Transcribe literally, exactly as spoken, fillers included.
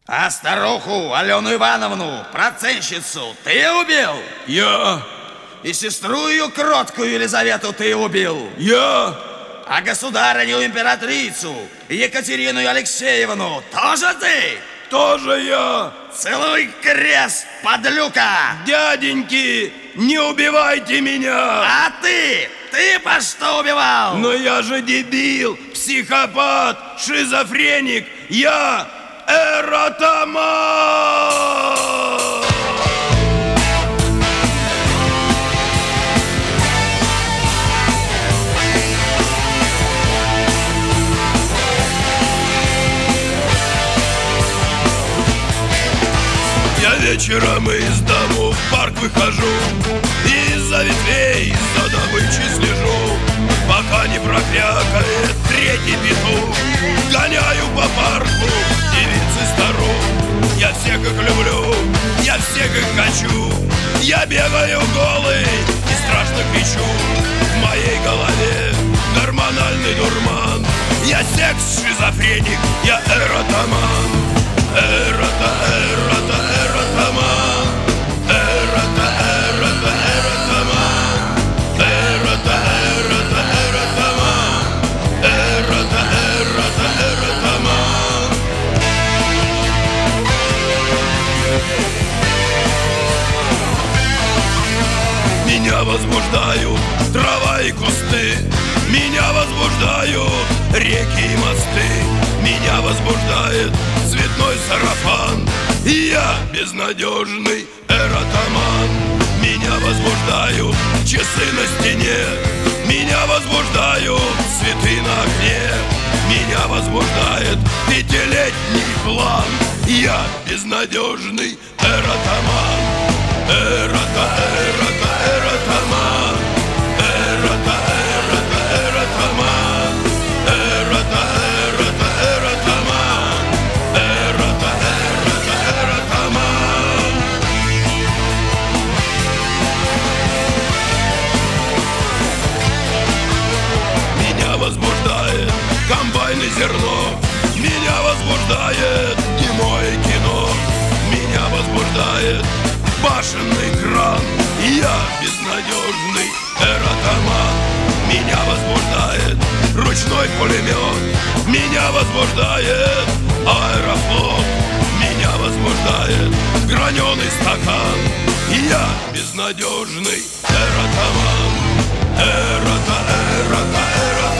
А старуху Алену Ивановну, процентщицу, ты убил? Я. И сестру ее кроткую Елизавету ты убил? Я. А государыню императрицу Екатерину Алексеевну тоже ты? Тоже я. Целуй крест, подлюка! Дяденьки, не убивайте меня! А ты? Ты по что убивал? Но я же дебил, психопат, шизофреник. Я эротоман! Я вечером из дому в парк выхожу, из-за ветвей, из-за добычи слежу, пока не прокрякает третий петух. Гоняю по парку девиц и старух. Я всех их люблю, я всех их хочу. Я бегаю голый и страшно кричу. В моей голове гормональный дурман. Я секс-шизофреник, я эротоман. Эрота, эрота, эротоман. Эрота, эрота, эротоман. Эрота, эрота, эротоман. Эрота, эрота, эротоман. Меня возбуждают трава и кусты. Меня возбуждают реки и мосты. Меня возбуждает цветной сарафан. И я безнадежный эротоман. Меня возбуждают часы на стене. Меня возбуждают цветы на окне. Меня возбуждает пятилетний план. Я безнадежный эротоман. Эрота, эрота, эротоман. Эрота, эрота, эротоман. Эрота, эрота, эротоман. Эрота, эрота, эротоман. Меня возбуждает комбайн и зерно. Меня возбуждает немое кино. Меня возбуждает башенный кран. Я безнадежный эротоман. Меня возбуждает ручной пулемет. Меня возбуждает аэрофлот. Меня возбуждает граненый стакан. Я безнадежный эротоман. Эрота, эрота, эрота.